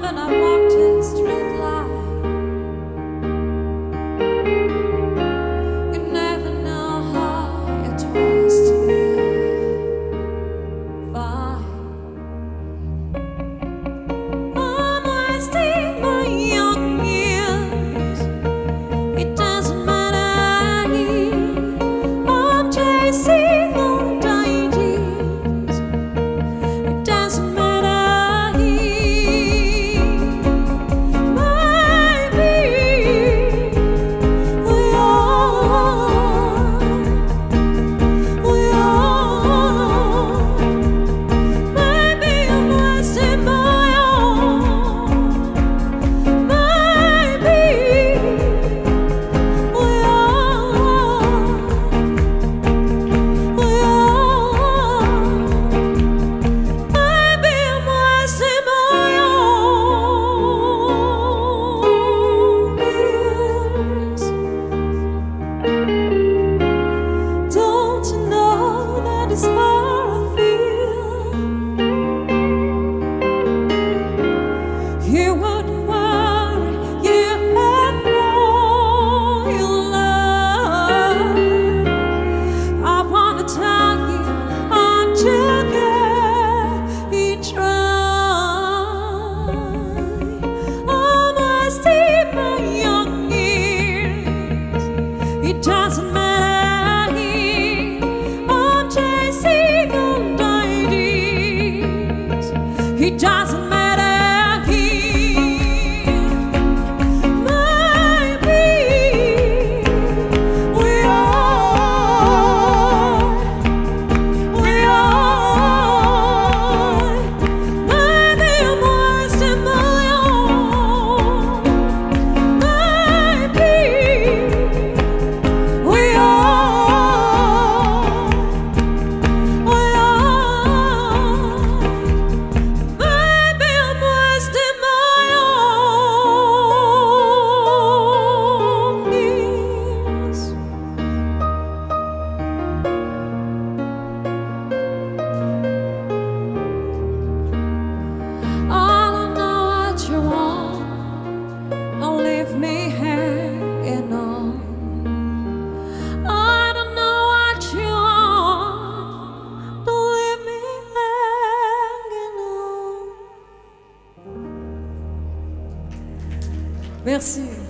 and I walked a straight line. You never know how it was to be fine. I'm wasting my young years. It doesn't matter. I'm chasing on daisies. It doesn't matter. You wouldn't worry, you have all your love. I wanna tell you, aren't you good? You try. I'm wasting my young years. It doesn't matter. I'm chasing on daisies. It doesn't matter. Merci.